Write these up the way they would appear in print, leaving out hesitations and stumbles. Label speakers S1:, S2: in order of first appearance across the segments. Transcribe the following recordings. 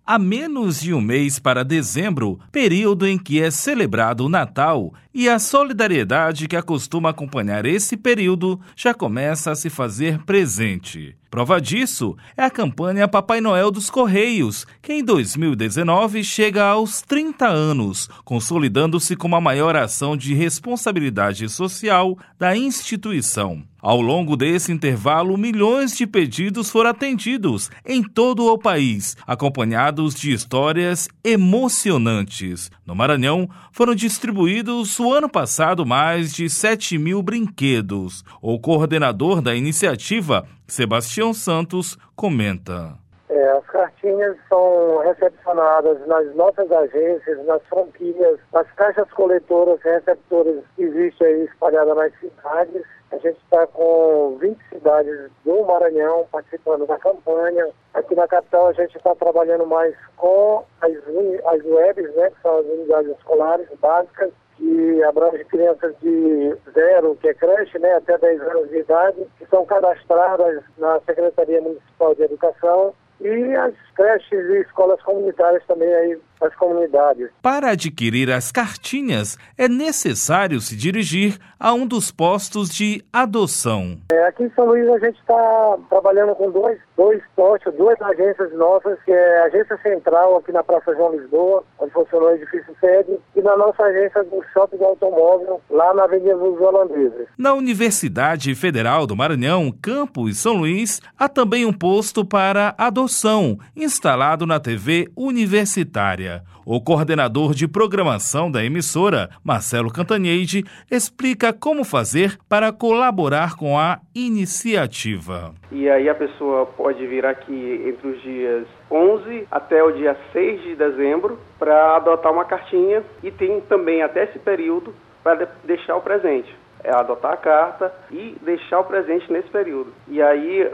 S1: Há menos de um mês para dezembro, período em que é celebrado o Natal, e a solidariedade que acostuma acompanhar esse período já começa a se fazer presente. Prova disso é a campanha Papai Noel dos Correios, que em 2019 chega aos 30 anos, consolidando-se como a maior ação de responsabilidade social da instituição. Ao longo desse intervalo, milhões de pedidos foram atendidos em todo o país, acompanhados de histórias emocionantes. No Maranhão, foram distribuídos o ano passado mais de 7.000 brinquedos. O coordenador da iniciativa, Sebastião Santos, comenta.
S2: As cartinhas são recepcionadas nas nossas agências, nas franquias, nas caixas coletoras, receptoras que existem aí espalhadas nas cidades. A gente está com 20 cidades do Maranhão participando da campanha. Aqui na capital a gente está trabalhando mais com as UEBs, né, que são as unidades escolares básicas, que abrangem crianças de 0, que é creche, né, até 10 anos de idade, que são cadastradas na Secretaria Municipal de Educação, e as creches e escolas comunitárias também aí nas comunidades.
S1: Para adquirir as cartinhas, é necessário se dirigir a um dos postos de adoção.
S2: Aqui em São Luís a gente está trabalhando com dois postos, duas agências nossas, que é a Agência Central aqui na Praça João Lisboa, onde funciona o edifício sede, e na nossa agência do Shopping do Automóvel, lá na Avenida dos Holandeses.
S1: Na Universidade Federal do Maranhão, campus São Luís, há também um posto para adoção, instalado na TV universitária. O coordenador de programação da emissora, Marcelo Cantanhede, explica como fazer para colaborar com a iniciativa.
S3: E aí a pessoa pode vir aqui entre os dias 11 até o dia 6 de dezembro para adotar uma cartinha, e tem também até esse período para deixar o presente. É adotar a carta e deixar o presente nesse período. E aí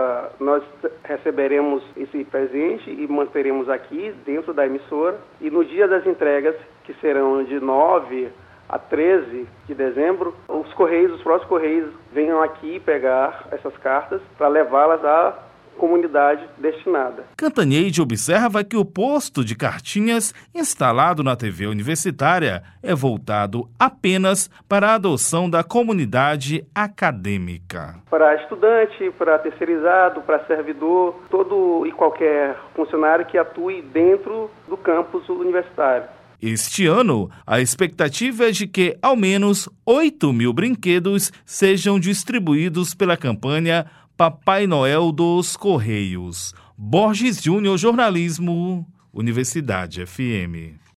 S3: nós receberemos esse presente e manteremos aqui dentro da emissora. E no dia das entregas, que serão de 9 a 13 de dezembro, os próprios Correios venham aqui pegar essas cartas para levá-las à comunidade destinada.
S1: Cantanhede observa que o posto de cartinhas instalado na TV universitária é voltado apenas para a adoção da comunidade acadêmica.
S3: Para estudante, para terceirizado, para servidor, todo e qualquer funcionário que atue dentro do campus universitário.
S1: Este ano, a expectativa é de que ao menos 8.000 brinquedos sejam distribuídos pela campanha Papai Noel dos Correios. Borges Júnior, Jornalismo, Universidade FM.